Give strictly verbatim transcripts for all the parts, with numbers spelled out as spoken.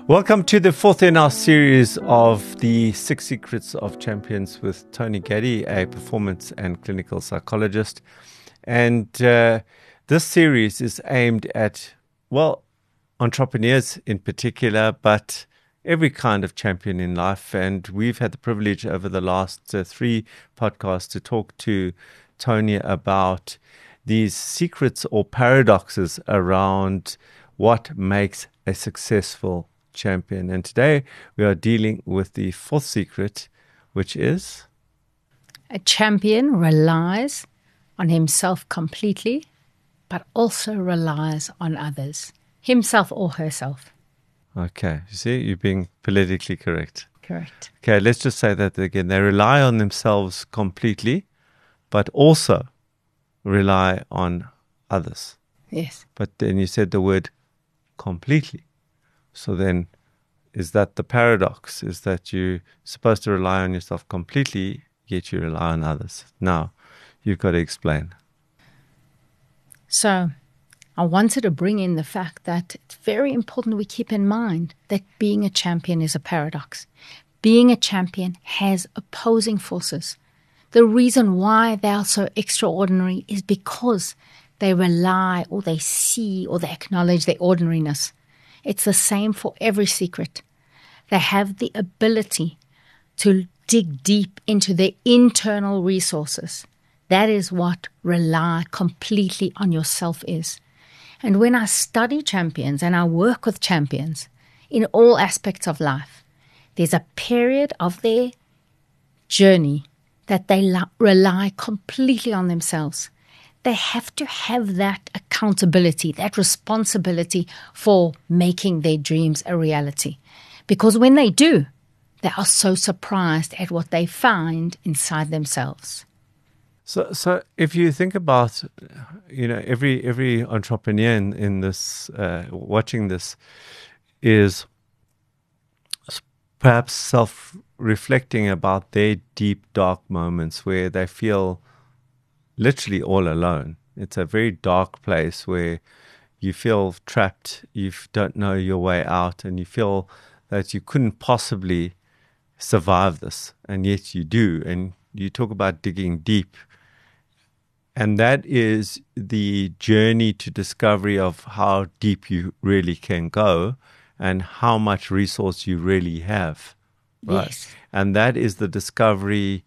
Welcome to the fourth in our series of the Six Secrets of Champions with Tony Gaddy, a performance and clinical psychologist. And uh, this series is aimed at, well, entrepreneurs in particular, but every kind of champion in life. And we've had the privilege over the last uh, three podcasts to talk to Tony about these secrets or paradoxes around what makes a successful champion. And today we are dealing with the fourth secret, which is a champion relies on himself completely, but also relies on others, himself or herself. Okay, you see, you're being politically correct. Correct. Okay, let's just say that again. They rely on themselves completely, but also rely on others. Yes. But then you said the word completely. So then, is that the paradox? Is that you're supposed to rely on yourself completely, yet you rely on others? Now, you've got to explain. So, I wanted to bring in the fact that it's very important we keep in mind that being a champion is a paradox. Being a champion has opposing forces. The reason why they are so extraordinary is because they rely or they see or they acknowledge their ordinariness. It's the same for every secret. They have the ability to dig deep into their internal resources. That is what rely completely on yourself is. And when I study champions and I work with champions in all aspects of life, there's a period of their journey that they la- rely completely on themselves. They have to have that accountability, that responsibility for making their dreams a reality. Because when they do, they are so surprised at what they find inside themselves. So, so if you think about, you know, every every entrepreneur in, in this, uh, watching this, is perhaps self-reflecting about their deep, dark moments where they feel literally all alone. It's a very dark place where you feel trapped, you don't know your way out, and you feel that you couldn't possibly survive this, and yet you do. And you talk about digging deep. And that is the journey to discovery of how deep you really can go and how much resource you really have. Right? Yes. And that is the discovery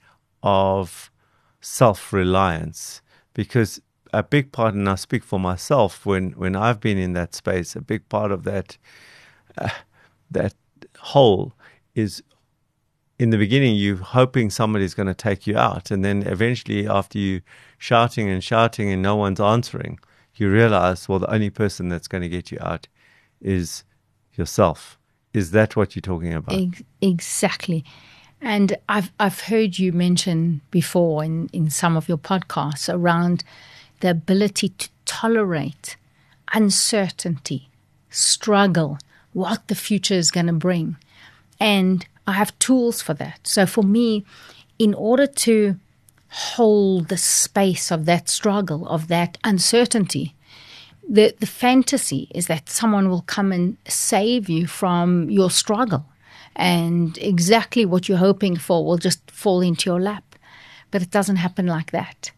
of self-reliance, because a big part, and I speak for myself, when, when I've been in that space, a big part of that uh, that hole is, in the beginning, you're hoping somebody's going to take you out, and then eventually, after you shouting and shouting and no one's answering, you realize, well, the only person that's going to get you out is yourself. Is that what you're talking about? Ex- exactly. And I've I've heard you mention before in, in some of your podcasts around the ability to tolerate uncertainty, struggle, what the future is going to bring. And I have tools for that. So for me, in order to hold the space of that struggle, of that uncertainty, the, the fantasy is that someone will come and save you from your struggle. And exactly what you're hoping for will just fall into your lap. But it doesn't happen like that.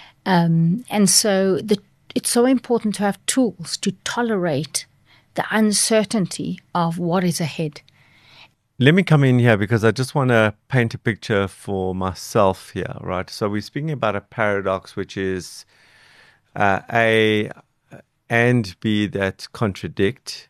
Um, and so the, it's so important to have tools to tolerate the uncertainty of what is ahead. Let me come in here because I just want to paint a picture for myself here, right? So we're speaking about a paradox, which is uh, A and B that contradict.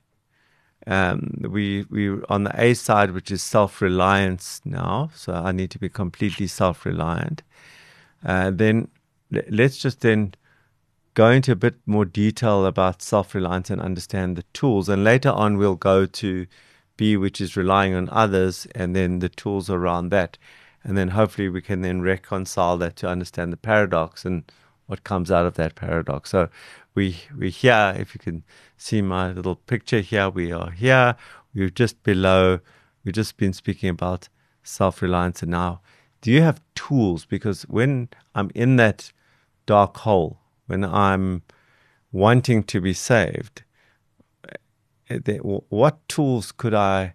Um, we we on the A side, which is self-reliance now. So I need to be completely self-reliant. Uh, then let's just then go into a bit more detail about self-reliance and understand the tools. And later on, we'll go to B, which is relying on others, and then the tools around that. And then hopefully we can then reconcile that to understand the paradox and what comes out of that paradox. So we we here, if you can see my little picture here, we are here. We're just below. We've just been speaking about self-reliance. And now, do you have tools? Because when I'm in that dark hole, when I'm wanting to be saved, the, what tools could I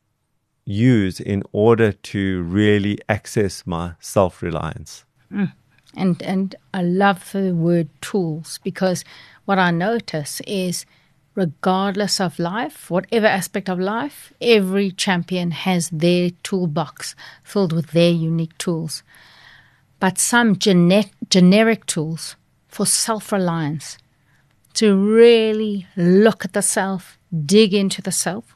use in order to really access my self-reliance? Mm. And and I love the word tools, because what I notice is regardless of life, whatever aspect of life, every champion has their toolbox filled with their unique tools. But some gene- generic tools for self-reliance, to really look at the self, dig into the self,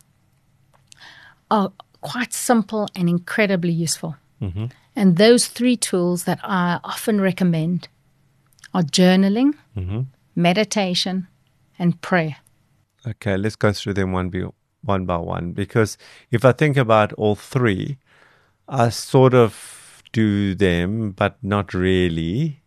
are quite simple and incredibly useful. Mm-hmm. And those three tools that I often recommend are journaling, Mm-hmm. meditation, and prayer. Okay, let's go through them one by, one by one. Because if I think about all three, I sort of do them, but not really.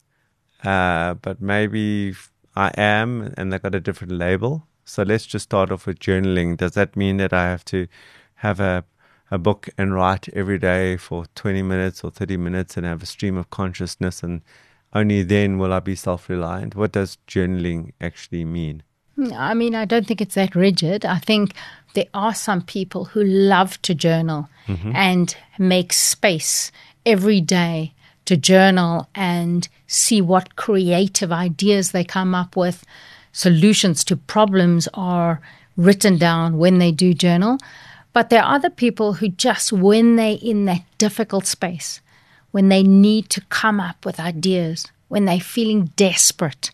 Uh, but maybe I am, and they got a different label. So let's just start off with journaling. Does that mean that I have to have a a book and write every day for twenty minutes or thirty minutes and have a stream of consciousness, and only then will I be self-reliant? What does journaling actually mean? I mean, I don't think it's that rigid. I think there are some people who love to journal mm-hmm. and make space every day to journal and see what creative ideas they come up with. Solutions to problems are written down when they do journal. But there are other people who just, when they're in that difficult space, when they need to come up with ideas, when they're feeling desperate,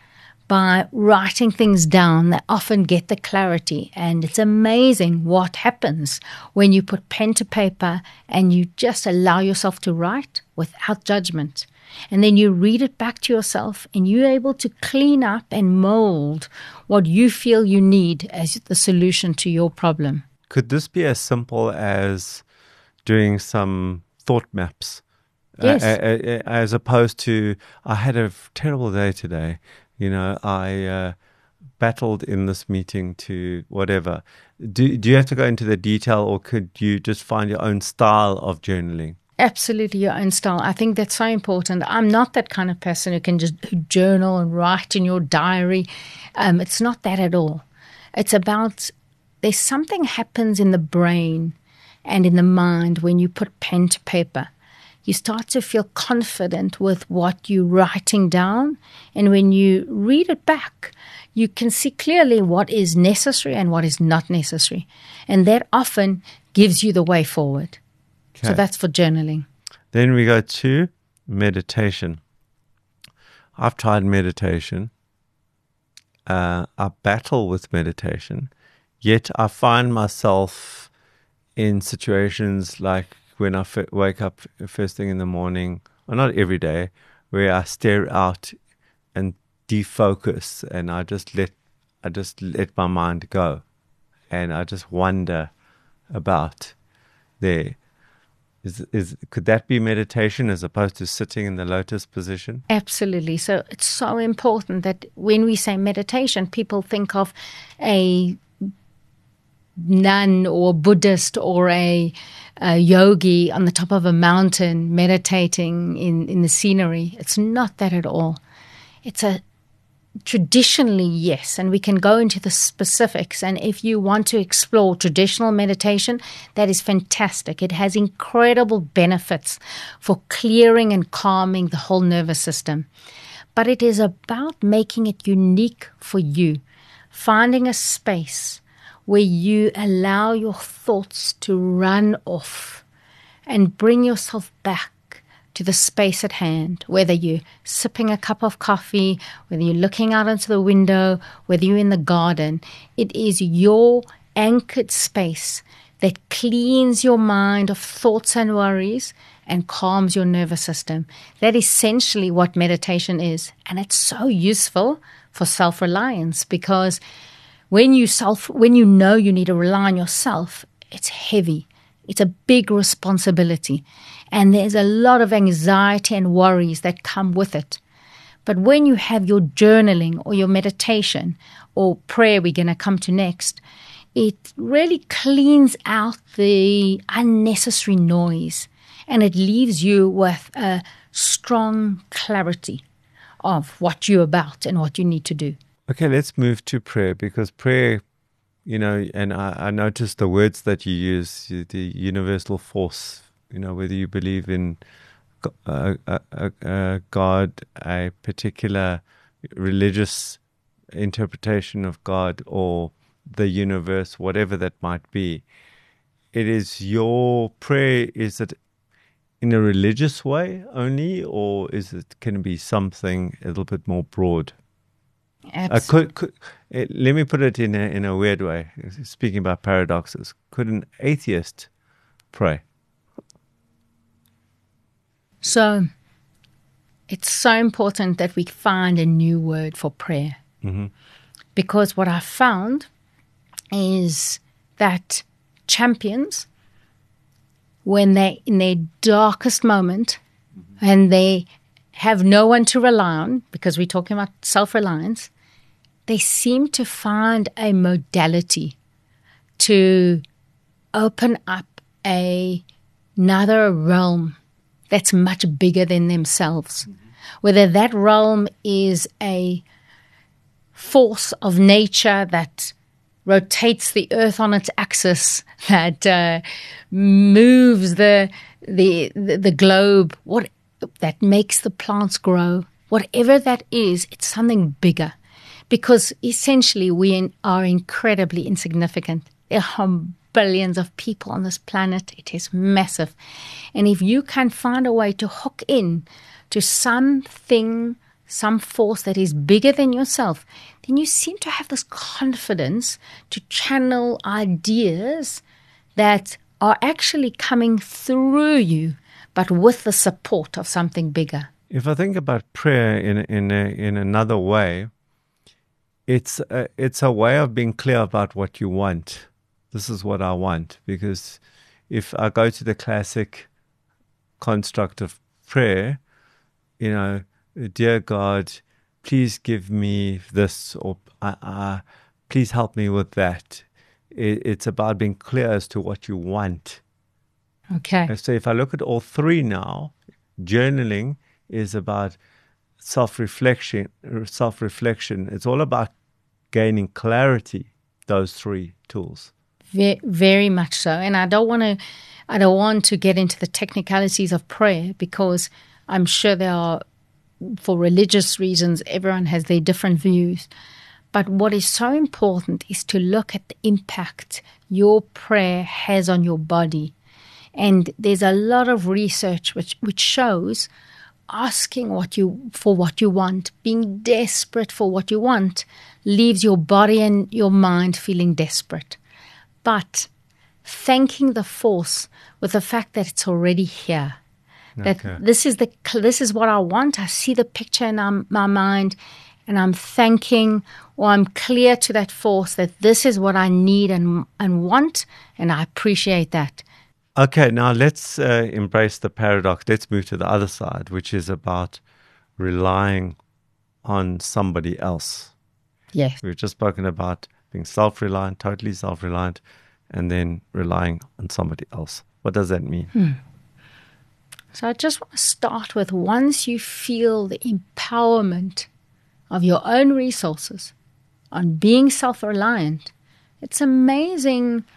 by writing things down, they often get the clarity. And it's amazing what happens when you put pen to paper and you just allow yourself to write without judgment. And then you read it back to yourself, and you're able to clean up and mold what you feel you need as the solution to your problem. Could this be as simple as doing some thought maps? Yes. Uh, as opposed to, I had a terrible day today. You know, I uh, battled in this meeting to whatever. Do, do you have to go into the detail, or could you just find your own style of journaling? Absolutely, your own style. I think that's so important. I'm not that kind of person who can just journal and write in your diary. Um, it's not that at all. It's about... There's something happens in the brain and in the mind when you put pen to paper. You start to feel confident with what you're writing down. And when you read it back, you can see clearly what is necessary and what is not necessary. And that often gives you the way forward. Okay. So that's for journaling. Then we go to meditation. I've tried meditation. Uh, I battle with meditation. Yet I find myself in situations like when I f- wake up first thing in the morning, or not every day, where I stare out and defocus, and I just let I just let my mind go, and I just wonder about there. Is is could that be meditation as opposed to sitting in the lotus position? Absolutely. So it's so important that when we say meditation, people think of a nun or Buddhist or a, a yogi on the top of a mountain meditating in, in the scenery. It's not that at all. It's a traditionally, yes, and we can go into the specifics. And if you want to explore traditional meditation, that is fantastic. It has incredible benefits for clearing and calming the whole nervous system. But it is about making it unique for you, finding a space where you allow your thoughts to run off and bring yourself back to the space at hand, whether you're sipping a cup of coffee, whether you're looking out into the window, whether you're in the garden. It is your anchored space that cleans your mind of thoughts and worries and calms your nervous system. That is essentially what meditation is. And it's so useful for self-reliance, because when you self, when you know you need to rely on yourself, it's heavy. It's a big responsibility. And there's a lot of anxiety and worries that come with it. But when you have your journaling or your meditation or prayer we're going to come to next, it really cleans out the unnecessary noise, and it leaves you with a strong clarity of what you're about and what you need to do. Okay, let's move to prayer, because prayer you know, and I, I noticed the words that you use, the universal force, you know, whether you believe in a, a, a, a God, a particular religious interpretation of God, or the universe, whatever that might be. It is your prayer, is it in a religious way only, or is it, can it be something a little bit more broad? Uh, could, could, uh, let me put it in a, in a weird way. Speaking about paradoxes, could an atheist pray? So it's so important that we find a new word for prayer. Mm-hmm. Because what I found is that champions, when they're in their darkest moment, mm-hmm. and they have no one to rely on, because we're talking about self-reliance, they seem to find a modality to open up a, another realm that's much bigger than themselves. Mm-hmm. Whether that realm is a force of nature that rotates the earth on its axis, that uh, moves the, the the the globe, what that makes the plants grow, whatever that is, it's something bigger. Because essentially we in, are incredibly insignificant. There are billions of people on this planet. It is massive. And if you can find a way to hook in to something, some force that is bigger than yourself, then you seem to have this confidence to channel ideas that are actually coming through you, but with the support of something bigger. If I think about prayer in in a, in another way, it's a, it's a way of being clear about what you want. This is what I want, because if I go to the classic construct of prayer, you know, dear God, please give me this, or uh, uh, please help me with that. It, it's about being clear as to what you want. Okay. So if I look at all three now, journaling is about self-reflection. Self-reflection. It's all about gaining clarity. Those three tools. Very, very much so. And I don't want to. I don't want to get into the technicalities of prayer, because I'm sure there are, for religious reasons, everyone has their different views. But what is so important is to look at the impact your prayer has on your body. And there's a lot of research which, which shows asking what you for what you want, being desperate for what you want, leaves your body and your mind feeling desperate. But thanking the force with the fact that it's already here. That okay. this is the this is what I want. I see the picture in um, my mind, and I'm thanking, or I'm clear to that force that this is what I need and and want, and I appreciate that. Okay, now let's uh, embrace the paradox. Let's move to the other side, which is about relying on somebody else. Yes. We've just spoken about being self-reliant, totally self-reliant, and then relying on somebody else. What does that mean? Hmm. So I just want to start with, once you feel the empowerment of your own resources on being self-reliant, it's amazing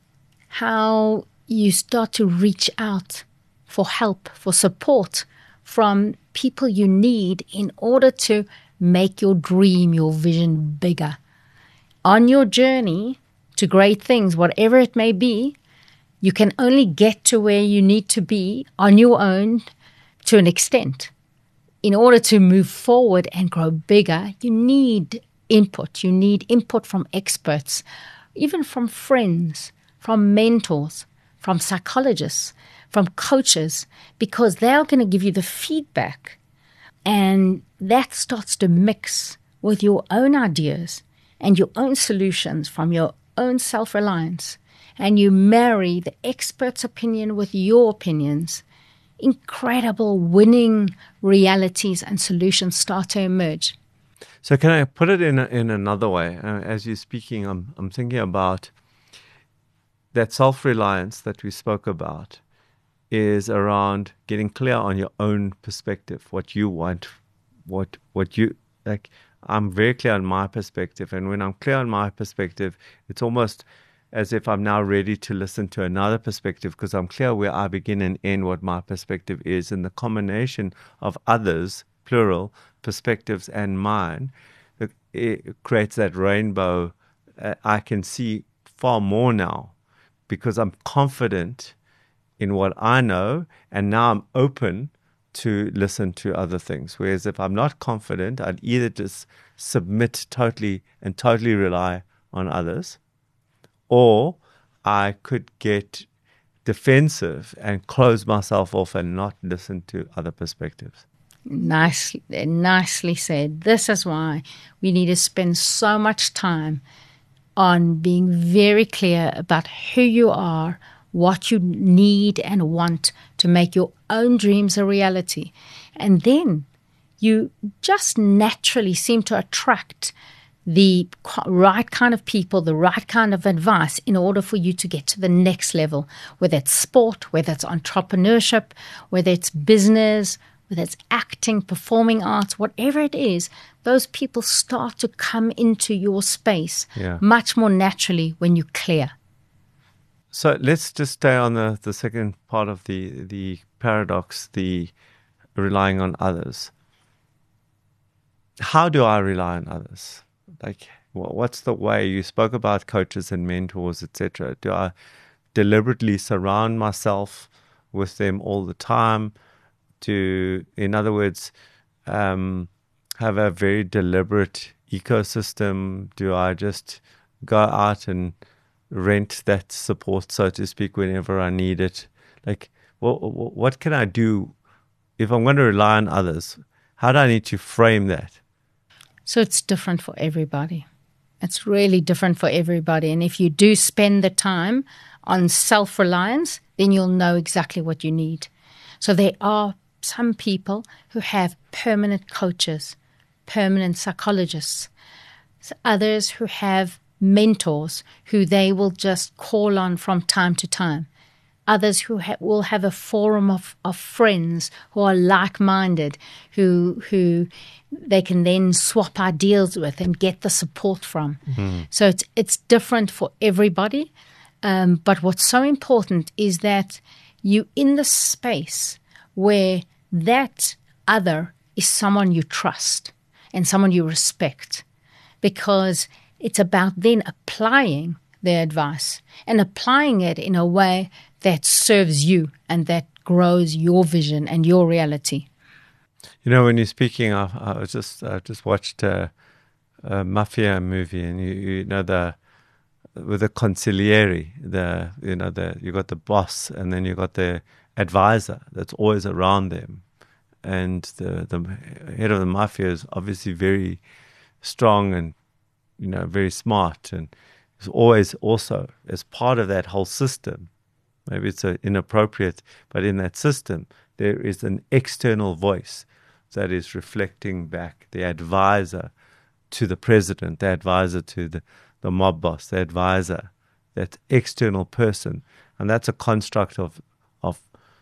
how you start to reach out for help, for support from people you need in order to make your dream, your vision bigger. On your journey to great things, whatever it may be, you can only get to where you need to be on your own to an extent. In order to move forward and grow bigger, you need input. You need input from experts, even from friends, from mentors, from psychologists, from coaches, because they're going to give you the feedback. And that starts to mix with your own ideas and your own solutions from your own self-reliance. And you marry the expert's opinion with your opinions. Incredible winning realities and solutions start to emerge. So can I put it in a, in another way? Uh, as you're speaking, I'm I'm thinking about that self-reliance that we spoke about is around getting clear on your own perspective, what you want, what what you like. I'm very clear on my perspective. And when I'm clear on my perspective, it's almost as if I'm now ready to listen to another perspective because I'm clear where I begin and end, what my perspective is. And the combination of others, plural, perspectives and mine, it, it creates that rainbow. Uh, I can see far more now because I'm confident in what I know, and now I'm open to listen to other things. Whereas if I'm not confident, I'd either just submit totally and totally rely on others, or I could get defensive and close myself off and not listen to other perspectives. Nicely, nicely said. This is why we need to spend so much time on being very clear about who you are, what you need and want to make your own dreams a reality. And then you just naturally seem to attract the right kind of people, the right kind of advice in order for you to get to the next level, whether it's sport, whether it's entrepreneurship, whether it's business, whether it's acting, performing arts, whatever it is. Those people start to come into your space yeah. much more naturally when you're clear. So let's just stay on the, the second part of the, the paradox, the relying on others. How do I rely on others? Like, what's the way? You spoke about coaches and mentors, et cetera. Do I deliberately surround myself with them all the time? To, in other words, um, have a very deliberate ecosystem? Do I just go out and rent that support, so to speak, whenever I need it? Like, what, what can I do if I'm going to rely on others? How do I need to frame that? So it's different for everybody. It's really different for everybody. And if you do spend the time on self-reliance, then you'll know exactly what you need. So there are some people who have permanent coaches, permanent psychologists, others who have mentors who they will just call on from time to time. Others who ha- will have a forum of, of friends who are like-minded, who who they can then swap ideas with and get the support from. Mm-hmm. So it's it's different for everybody. Um, but what's so important is that you in the space where that other is someone you trust and someone you respect, because it's about then applying their advice and applying it in a way that serves you and that grows your vision and your reality. You know, when you're speaking, I, I was just I just watched a, a mafia movie, and you, you know the with the consigliere, the you know the you got the boss, and then you got the advisor that's always around them, and the the head of the mafia is obviously very strong and you know very smart, and is always also as part of that whole system. Maybe it's a inappropriate, but in that system, there is an external voice that is reflecting back the advisor to the president, the advisor to the, the mob boss, the advisor, that external person. And that's a construct of, of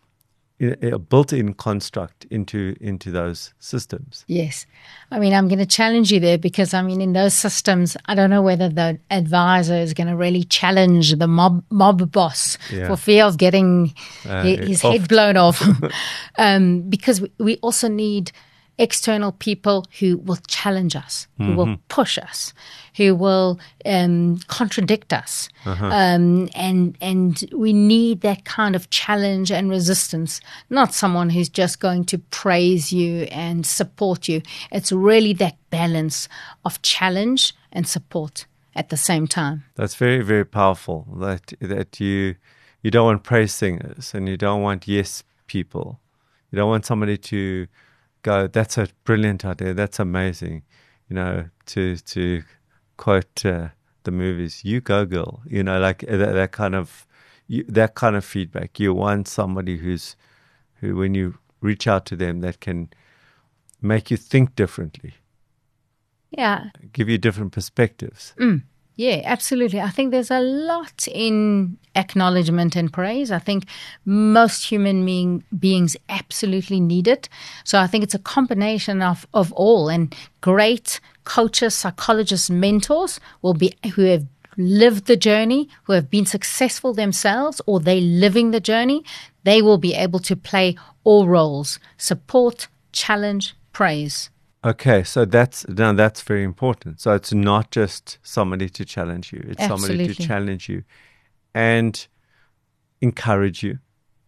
a built-in construct into into those systems. Yes. I mean, I'm going to challenge you there because, I mean, in those systems, I don't know whether the advisor is going to really challenge the mob mob boss yeah. for fear of getting uh, his off. head blown off. um, because we, we also need external people who will challenge us, who mm-hmm. will push us, who will um, contradict us. Uh-huh. Um, and and we need that kind of challenge and resistance, not someone who's just going to praise you and support you. It's really that balance of challenge and support at the same time. That's very, very powerful, that that you you don't want praise singers and you don't want yes people. You don't want somebody to go, that's a brilliant idea, that's amazing, you know, to to quote uh, the movies, you go girl, you know, like that, that kind of you, that kind of feedback. You want somebody who's who, when you reach out to them, that can make you think differently. Yeah, give you different perspectives. Mm. Yeah, absolutely. I think there's a lot in acknowledgement and praise. I think most human being, beings absolutely need it. So I think it's a combination of, of all. And great coaches, psychologists, mentors will be who have lived the journey, who have been successful themselves, or they living the journey. They will be able to play all roles: support, challenge, praise. Okay, so that's now that's very important. So it's not just somebody to challenge you; it's Absolutely. somebody to challenge you and encourage you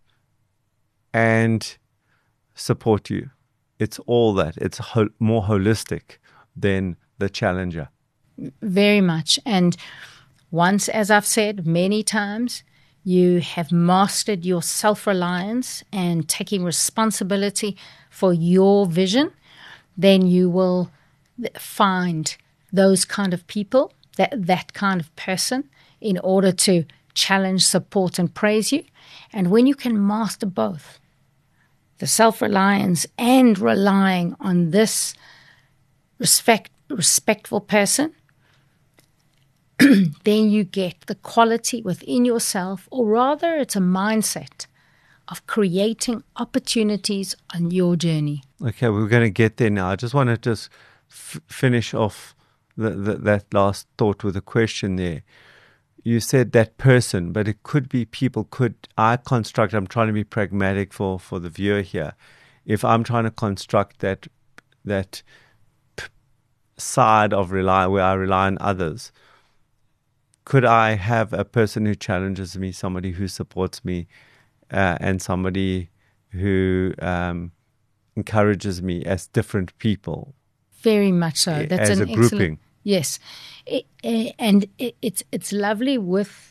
and support you. It's all that. It's ho- more holistic than the challenger. Very much. And once, as I've said many times, you have mastered your self-reliance and taking responsibility for your vision, then you will find those kind of people, that, that kind of person, in order to challenge, support, and praise you. And when you can master both, the self-reliance and relying on this respect, respectful person, then you get the quality within yourself, or rather it's a mindset of creating opportunities on your journey. Okay, we're going to get there now. I just want to just f- finish off the, the, that last thought with a question there. You said that person, but it could be people. Could I construct, I'm trying to be pragmatic for, for the viewer here. If I'm trying to construct that that p- side of rely, where I rely on others, could I have a person who challenges me, somebody who supports me, uh, and somebody who um, encourages me as different people? Very much so. That's as an a grouping. Excellent, yes, it, uh, and it, it's it's lovely with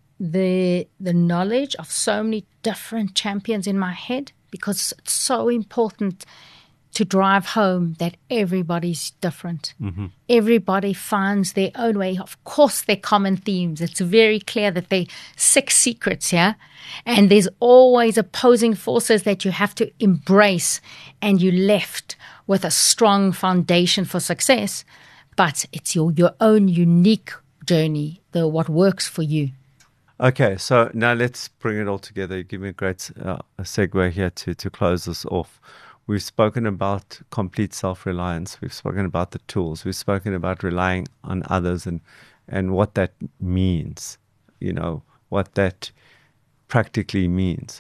the the knowledge of so many different champions in my head, because it's so important to drive home that everybody's different. Mm-hmm. Everybody finds their own way. Of course, they're common themes. It's very clear that they're six secrets here. And there's always opposing forces that you have to embrace, and you're left with a strong foundation for success. But it's your, your own unique journey, the what works for you. Okay, so now let's bring it all together. Give me a great uh, a segue here to, to close this off. We've spoken about complete self-reliance. We've spoken about the tools. We've spoken about relying on others and, and what that means, you know, what that practically means.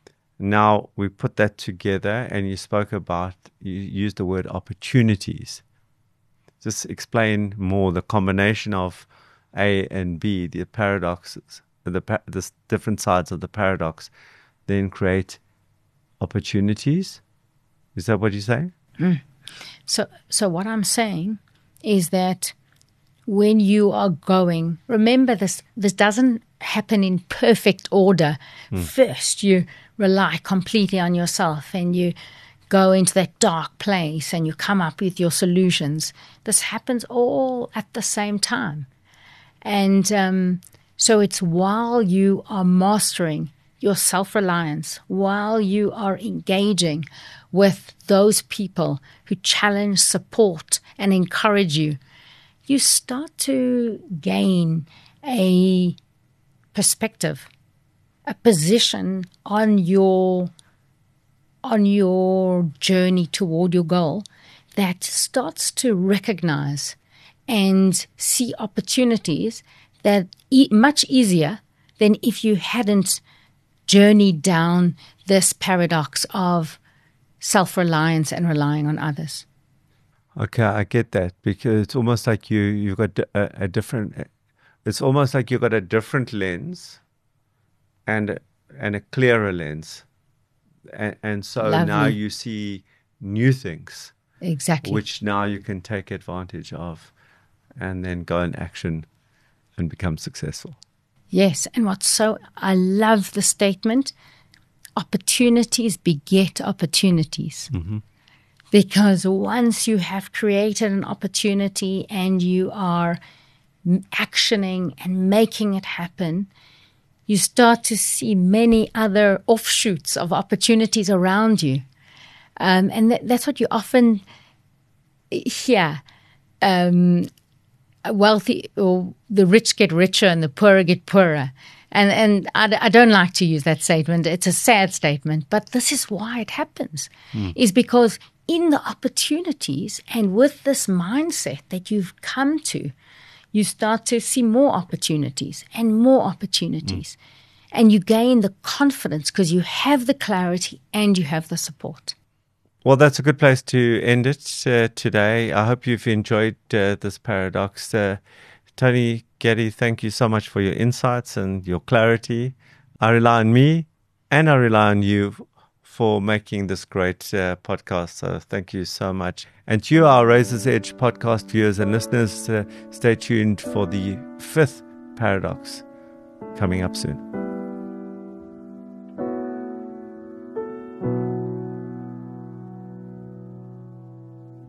Now we put that together, and you spoke about, you used the word opportunities. Just explain more the combination of A and B, the paradoxes, the, the different sides of the paradox, then create opportunities. Is that what you're saying? Mm. So, so what I'm saying is that when you are going, remember this, this doesn't happen in perfect order. Mm. First, you rely completely on yourself, and you go into that dark place, and you come up with your solutions. This happens all at the same time. And um, so it's while you are mastering your self-reliance, while you are engaging with those people who challenge, support, and encourage you, you start to gain a perspective, a position on your on your journey toward your goal that starts to recognize and see opportunities that e- much easier than if you hadn't journeyed down this paradox of self-reliance and relying on others. Okay, I get that, because it's almost like you, you've got a, a different, it's almost like you've got a different lens and, and a clearer lens. And, and so Lovely. Now you see new things. Exactly. Which now you can take advantage of and then go in action and become successful. Yes, and what's so, I love the statement, opportunities beget opportunities. Mm-hmm. Because once you have created an opportunity and you are actioning and making it happen, you start to see many other offshoots of opportunities around you. Um, and that, that's what you often hear. Um, wealthy, or the rich get richer and the poor get poorer. And and I, I don't like to use that statement. It's a sad statement, but this is why it happens, mm. is because in the opportunities and with this mindset that you've come to, you start to see more opportunities and more opportunities. Mm. And you gain the confidence because you have the clarity and you have the support. Well, that's a good place to end it uh, today. I hope you've enjoyed uh, this paradox. Uh, Tony Getty, thank you so much for your insights and your clarity. I rely on me and I rely on you for making this great uh, podcast. So thank you so much. And to you, our Razor's Edge podcast viewers and listeners, uh, stay tuned for the fifth paradox coming up soon.